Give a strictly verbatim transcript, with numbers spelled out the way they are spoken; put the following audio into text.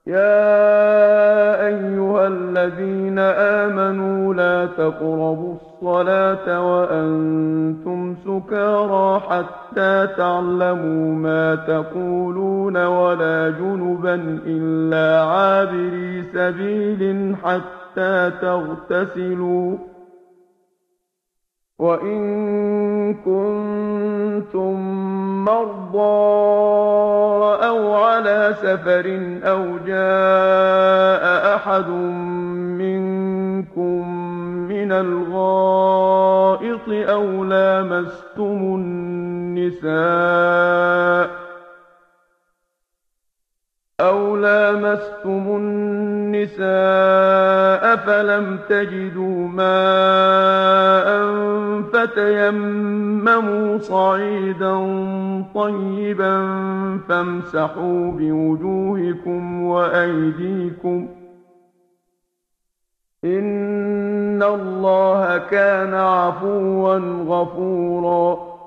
يَا أَيُّهَا الَّذِينَ آمَنُوا لَا تَقْرَبُوا الصَّلَاةَ وَأَنتُمْ سُكَارَىٰ حَتَّىٰ تَعْلَمُوا مَا تَقُولُونَ وَلَا جُنُبًا إِلَّا عَابِرِي سَبِيلٍ حَتَّىٰ تَغْتَسِلُوا ۚ وَإِن كُنتُم مَّرْضَىٰ أَوْ عَلَىٰ سَفَرٍ أَوْ جَاءَ أَحَدٌ مِّنكُم مِّنَ الْغَائِطِ أَوْ لَامَسْتُمُ النِّسَاءَ أَوْ لَامَسْتُمُ النِّسَاءَ فَلَمْ تَجِدُوا مَاءً فَتَيَمَّمُوا صَعِيدًا طَيِّبًا فَامْسَحُوا بِوُجُوهِكُمْ وَأَيْدِيكُمْ ۗ إِنَّ اللَّهَ كَانَ عَفُوًّا غَفُورًا.